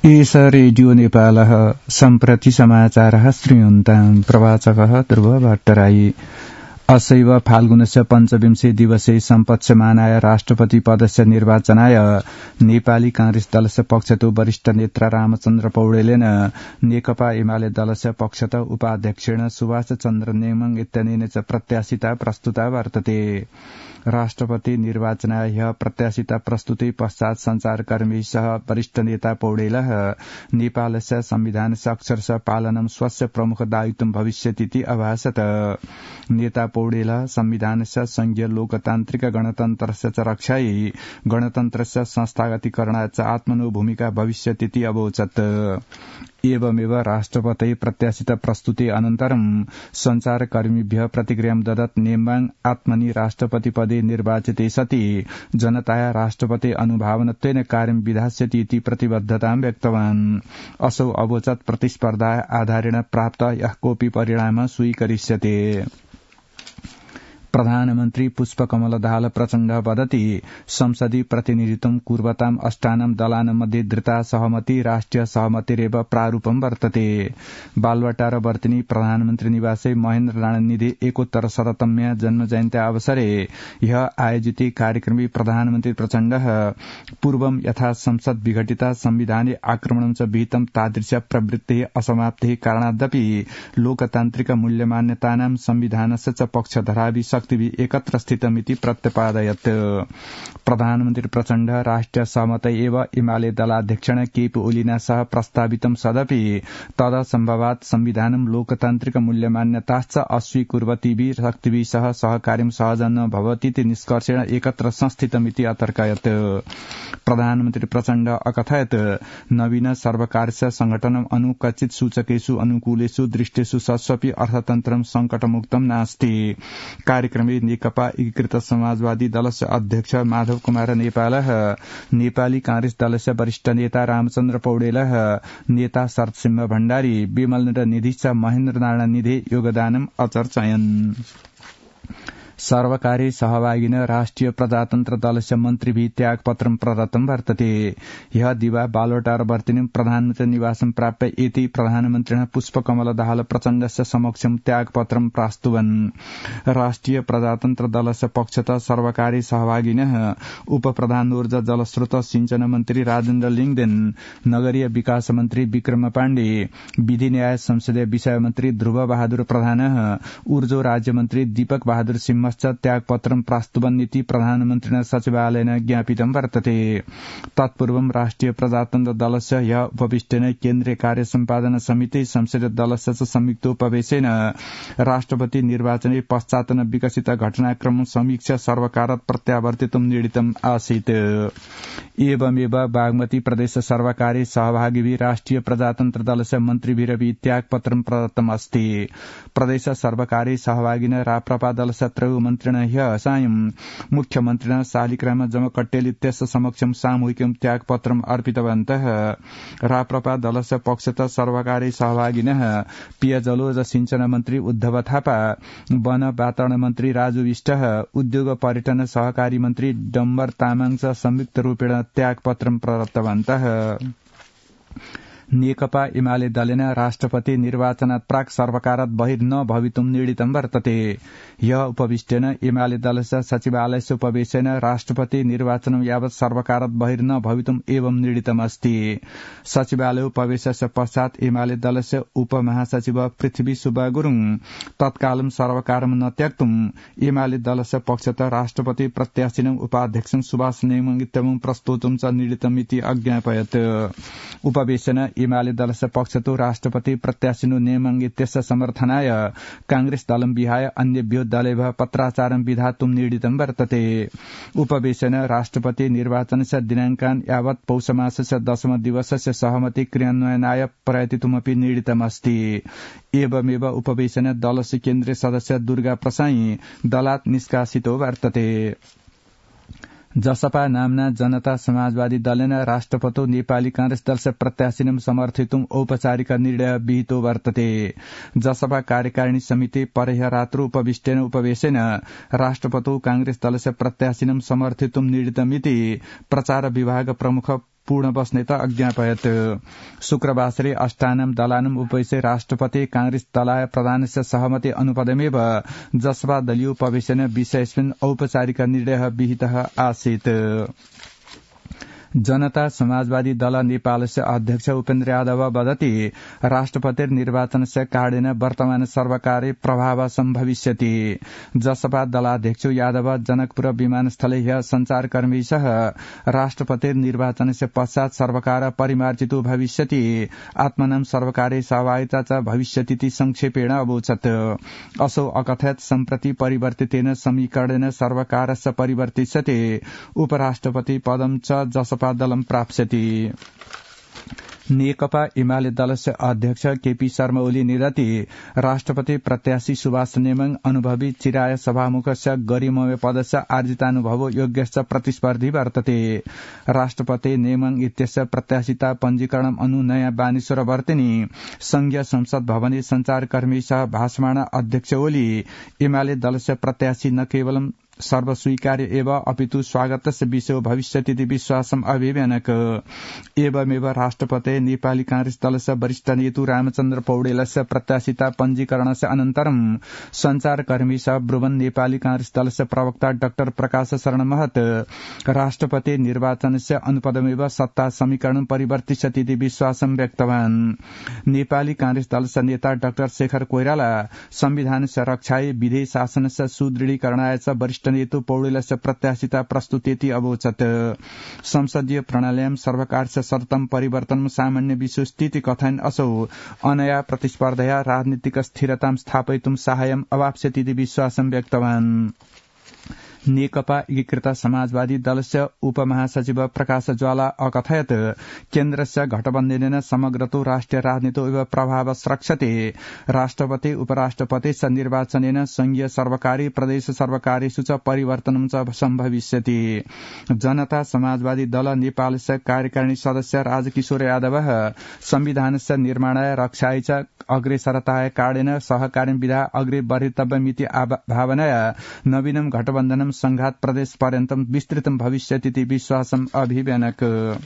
एष रेडियो नेपालः सम्प्रति समाचारः श्रूयन्ताम् प्रवाचकः ध्रुव भट्टराई। असैव फाल्गुनस्य पञ्चविंशे दिवसे सम्पत्स्यमानाय राष्ट्रपति पदस्य निर्वाचनाय नेपाली कांग्रेस दलस्य पक्षतो वरिष्ठ नेता रामचन्द्र पौडेलेन नेकपा एमाले दलस्य पक्षत उपाध्यक्षेण सुभाष चन्द्र नेमाङ इत्यनेन च प्रत्याशिता प्रस्तुता वर्तते। राष्ट्रपति निर्वाचनाय प्रत्याशिता प्रस्तुति पश्चात् संचारकर्मी सह वरिष्ठ नेता पौडेलः नेपालस्य संविधानस्य अक्षरशः पालनं स्वस्य प्रमुख दायित्वं भविष्यतीति अभाषत। नेता पौडेलः संविधानस्य संघीय लोकतान्त्रिक गणतन्त्रस्य च रक्षायै गणतन्त्रस्य संस्थागतीकरणाय च आत्मनो भूमिका भविष्यतीति अवोचत्। एवमेव राष्ट्रपति प्रत्याशित प्रस्तुति अनन्तरं संचारकर्मीभ्यः प्रतिक्रियां ददत् नेमाङ आत्मनि राष्ट्रपति पदे निर्वाचिते सति जनताया राष्ट्रपति अनुभावनत्वेन कार्यं विधास्यति इति प्रतिबद्धतां व्यक्तवान्। असौ अवोचत् प्रतिस्पर्धा आधारेण प्राप्त यः कोऽपि परिणामः स्वीकरिष्यते। प्रधानमन्त्री पुष्पकमल दाहाल प्रचण्ड वदति संसदीय प्रतिनिधित्वं कुर्वताम् अष्टानां दलानां मध्ये धृता सहमति राष्ट्रिय सहमतिरेव प्रारूपं वर्तते। बालवाटार वर्तिनी प्रधानमन्त्री निवासे महेन्द्र राणानिधि एकोत्तर शततम्या जन्मजयन्त्या अवसरे ह्यः आयोजिते कार्यक्रमे प्रधानमन्त्री प्रचण्डः पूर्वं यथा संसद विघटिता संविधाने आक्रमणं च विहितं तादृश प्रवृत्तेः असमाप्तेः कारणादपि लोकतान्त्रिक मूल्यमान्यतानां संविधानस्य च पक्षधराभि शक्तिभिः एकत्र स्थितमिति प्रत्यपादयत्। प्रधानमन्त्री प्रचण्ड राष्ट्रिय सहमतै एव एमाले दलाध्यक्षेण केपी ओलीना सह प्रस्तावितं सदपि तदसम्भवात् संविधानं लोकतान्त्रिक मूल्यमान्यताश्च अस्वीकुर्वतीभिः शक्तिभिः सह सहकार्यं सहजं न भवतीति निष्कर्षेण एकत्र संस्थितमिति अतर्कयत्। प्रधानमन्त्री प्रचण्ड अकथयत् नवीन सर्वकारस्य संगठनम् अनुकचित सूचकेषु अनुकूलेषु दृष्टेषु सस्वपि अर्थतन्त्रं संकटमुक्तं नास्ति। कार्यक्रमे नेकपा एकीकृत समाजवादी दलस्य अध्यक्ष माधव कुमार नेपालः नेपाली कांग्रेस दलस्य वरिष्ठ नेता रामचन्द्र पौडेलः नेता शरदसिंह भण्डारी विमल निधि च महेन्द्र नारायणनिधि योगदानम् अचर्चयन्। सर्वकारी सहभागिन राष्ट्रिय प्रजातन्त्र दलस्य मन्त्रिभिः त्यागपत्रं प्रदत्तं वर्तते। ह्यः दिवा बालवाटार वर्तिनीं प्रधानमन्त्री निवासं प्राप्य एति प्रधानमन्त्रिणः पुष्पकमल दाहाल प्रचण्डस्य समक्षं त्यागपत्रं प्रास्तुवन्। राष्ट्रिय प्रजातन्त्र दलस्य पक्षतः सर्वकारी सहभागिनः उपप्रधान ऊर्जा जलस्रोत सिंचन मन्त्री राजेन्द्र लिङदेन, नगरीय विकास मन्त्री विक्रम पाण्डे, विधि न्याय संसदीय विषय मन्त्री ध्रुव बहादुर प्रधानः, ऊर्जा राज्य मन्त्री दीपक बहादुर सिंह त्यागपत्रं प्रास्तुवन्निति प्रधानमन्त्रिणा सचिवालयेन ज्ञापितं वर्तते। तत्पूर्वं राष्ट्रिय प्रजातन्त्र दलस्य ह्यः उपविष्टेन केन्द्रीय कार्य सम्पादन समिति संसदीय दलस्य च संयुक्तोपवेशेन राष्ट्रपति निर्वाचने पश्चात् विकसित घटनाक्रम समीक्षा सर्वकारत् प्रत्यावर्तितुं निर्णीतम् आसीत्। एवमेव बागमती प्रदेश सर्वकारी सहभागिभिः राष्ट्रिय प्रजातन्त्र दलस्य मन्त्रिभिरपि त्यागपत्रं प्रदत्तम् अस्ति। प्रदेश सर्वकारी सहभागिन राप्रपा दलस्य मन्त्रिणः ह्यः सायं मुख्यमन्त्रिणः शालिग्राम जमकट्टेल इत्यस्य समक्षं सामूहिकं त्यागपत्रम् अर्पितवन्तः। राप्रपा दलस्य पक्षतः सर्वकारी सहभागिनः पेयजल र सिंचन मन्त्री उद्धव थापा, वन वातावरण मन्त्री राजु विष्टः, उद्योग पर्यटन सहकारी मन्त्री डम्बर तामाङ च संयुक्त रूपेण त्यागपत्रं प्रदत्तवन्तः। नेकपा एमाले दलेन राष्ट्रपति निर्वाचनात् प्राक् सर्वकारात् बहिर् न भवितुं निर्णीतं वर्तते। ह्यः उपविष्टेन एमाले दलस्य सचिवालयस्य उपवेशेन राष्ट्रपति निर्वाचनं यावत् सर्वकारात् बहिर् न भवितुम् एवं निर्णीतमस्ति। सचिवालय उपवेशस्य पश्चात् एमाले दलस्य उपमहासचिव पृथ्वी सुब्बा गुरुङ तत्कालं सर्वकारं न त्यक्तुम् एमाले दलस्य पक्षतः राष्ट्रपति प्रत्याशिनं उपाध्यक्षं सुभाष नेमाङ इत्यमुं प्रस्तोतुं च निर्णीतमिति अज्ञापयत्। उपवेशेन एमाले दलस्य पक्षतो राष्ट्रपति प्रत्याशिनो नेमाङ इत्यस्य समर्थनाय कांग्रेस दलं विहाय अन्यभ्यो दलेभ्यः पत्राचारं विधातुं निर्णीतं वर्तते। उपवेशेन राष्ट्रपति निर्वाचनस्य दिनाङ्कान् यावत् पौषमासस्य 10 दिवसस्य सहमति क्रियान्वयनाय प्रयतितुमपि निर्णीतमस्ति। एवमेव उपवेशेन दलस्य केन्द्रीय सदस्य दुर्गा प्रसाई दलात् निष्कासितो वर्तते। जसपा नाम्ना जनता समाजवादी दलेन राष्ट्रपतो नेपाली कांग्रेस दलस्य प्रत्याशिनं समर्थितुम् औपचारिक निर्णय विहितो वर्तते। जसपा कार्यकारिणी समिति परह्य रात्रौ उपविष्टेन उपवेशेन राष्ट्रपतो कांग्रेस दलस्य प्रत्याशिनं समर्थितुम् निर्णीतमिति प्रचार विभाग प्रमुख पूर्ण बस्नेत अज्ञापयत् शुक्रवासरे अष्टानं दलानं उपवेशे राष्ट्रपति कांग्रेस दलाय प्रधानस्य सहमति अनुपदमेव जसपा दलीयोपवेशन विषयस्मिन् औपचारिक निर्णयः विहितः आसीत्। जनता समाजवादी दल नेपालस्य अध्यक्ष उपेन्द्र यादव वदति राष्ट्रपतिर्निर्वाचनस्य कारणेन वर्तमान सर्वकारे प्रभाव सम्भविष्यति। जसपा दलाध्यक्ष यादव जनकपुर विमानस्थले ह्य संचारकर्मी सह राष्ट्रपतिर्निर्वाचनस्य पश्चात् सर्वकार परिमार्जितो भविष्यति आत्मनं सर्वकारे सहभागिता च भविष्यतीति संक्षेपेण अवोचत्। असौ अकथयत् सम्प्रति परिवर्तितेन समीकरणेन सर्वकारस्य परिवर्तिष्यते उपराष्ट्रपति पदं च जसपा दलं प्राप्स्यति। नेकपा एमाले दलस्य अध्यक्ष केपी शर्मा ओली निरति राष्ट्रपति प्रत्याशी सुभाष नेमाङ अनुभवी चिराय सभामुखस्य गरिमय पदस्य आर्जितानुभवो योग्यश्च प्रतिस्पर्धी वर्तते। राष्ट्रपति नेमाङ इत्यस्य प्रत्याशिता पञ्जीकरणम् अनु नयाँ बानेश्वर वर्तिनी संघीय संसद भवने संचारकर्मी सह भाषमाण अध्यक्ष ओली एमाले दलस्य प्रत्याशी न केवलं सर्वस्वीकार्य एव अपितु स्वागतस्य विषयो भविष्यतीति विश्वासम् अभिव्यनक। एवमेव राष्ट्रपते नेपाली कांग्रेस दलस्य वरिष्ठ नेतु रामचन्द्र पौडेलस्य प्रत्याशिता पञ्जीकरणस्य अनन्तरं संचारकर्मी सह ब्रुवन नेपाली कांग्रेस दलस्य प्रवक्ता डाक्टर प्रकाश शरण महत राष्ट्रपति निर्वाचनस्य अनुपदमेव सत्ता समीकरणं परिवर्तिष्यतीति विश्वासं व्यक्तवान्। नेपाली कांग्रेस दलस्य नेता डाक्टर शेखर कोइराला संविधानस्य रक्षायै विधेय शासनस्य सुदृढीकरणाय च वरिष्ठ नेतु पौडेलस्य प्रत्याशिता प्रस्तुतेति अवोचत्। संसदीय प्रणाल्यां सर्वकारस्य सततं परिवर्तनं सामान्य विश्वस्थिति कथयन् असौ अनया प्रतिस्पर्धया राजनीतिक स्थिरतां स्थापयितुं साहाय्यम् अवाप्स्यतीति विश्वासं व्यक्तवान्। नेकपा एकीकृत समाजवादी दलस्य उपमहासचिव प्रकाश ज्वाला अकथयत् केन्द्रस्य गठबन्धनेन समग्रतो राष्ट्रिय राजनीतो एव प्रभाव स्रक्षते। राष्ट्रपति उपराष्ट्रपति च निर्वाचनेन संघीय सर्वकारी प्रदेश सर्वकारेषु च परिवर्तनं च सम्भविष्यति। जनता समाजवादी दल नेपालस्य कार्यकारिणी सदस्य राजकिशोर यादव संविधानस्य निर्माणाय रक्षाय च अग्रेसरताय कारणेन सहकार्य विधा अग्रे वर्धितव्यमिति भावनया नवीनं गठबन्धनं संघात प्रदेश पर्यन्तं विस्तृतं भविष्यतीति विश्वासम् अभिव्यनक।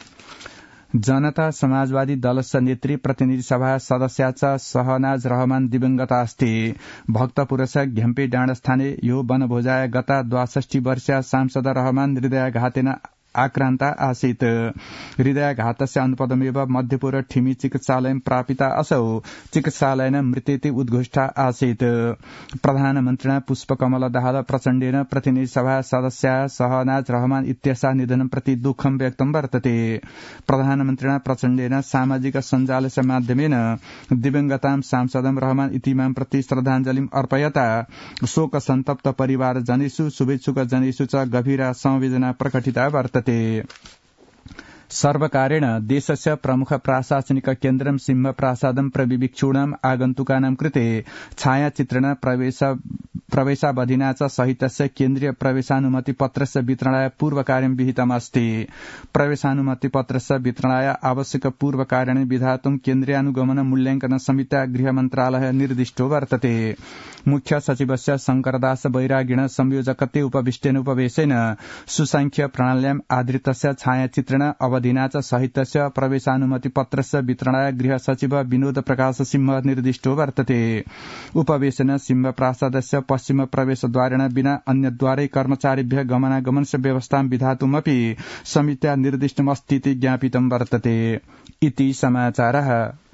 जनता समाजवादी दलस्य नेत्री प्रतिनिधि सभा सदस्या च सहनाज रहमान दिवंगता अस्ति। भक्तपुरस्य घ्याम्पे डाँडास्थाने यो वनभोजाय गता 62 वर्षीय सांसद रहमान हृदयाघातेन आक्रान्ता आसीत्। हृदयाघातस्य अनुपदमेव मध्यपुर ठिमी चिकित्सालयं प्रापिता असौ चिकित्सालयेन मृत्येति उद्घोष्टा आसीत्। प्रधानमन्त्रिणा पुष्पकमल दाहाल प्रचण्डेन प्रतिनिधि सभा सदस्या सहनाज रहमान इत्यस्याः निधनं प्रति दुःखं व्यक्तं वर्तते। प्रधानमन्त्रिणा प्रचण्डेन सामाजिक सञ्जालस्य माध्यमेन दिवंगतां सांसदं रहमान इतिमां प्रति श्रद्धाञ्जलिम् अर्पयता शोक सन्तप्त परिवारजनेषु शुभेच्छुकजनेषु च गभीरा संवेदना प्रकटिता वर्तते। सर्वकारेण देशस्य प्रमुख प्रशासनिक केन्द्रं सिंह प्रासादं प्रविवीक्षूणाम् आगन्तुकानां कृते छायाचित्रण प्रवेशावधिना च सहितस्य केन्द्रीय प्रवेशानुमति पत्रस्य वितरणाय पूर्वकार्यं विहितमस्ति। प्रवेशानुमतिपत्रस्य वितरणाय आवश्यक पूर्वकार्याणि विधातुं केन्द्रीयानुगमन मूल्याङ्कन समित्या गृह मन्त्रालय निर्दिष्टो वर्तते। मुख्य सचिवस्य शंकरदास बैरागिण संयोजकत्वे उपविष्टेन उपवेशेन सुसंख्य प्रणाल्याम् आधृतस्य छायाचित्रण अवधिना च सहितस्य प्रवेशानुमति पत्रस्य वितरणाय गृह सचिव विनोद प्रकाश सिंह निर्दिष्टो वर्तते। उपवेशेन सिंह प्रासादस्य पश्चिम प्रवेशद्वारेण विना अन्यद्वारै कर्मचारिभ्यः गमनागमनस्य व्यवस्थां विधातुमपि समित्या निर्दिष्टमस्तीति ज्ञापितं वर्तते। इति समाचारः।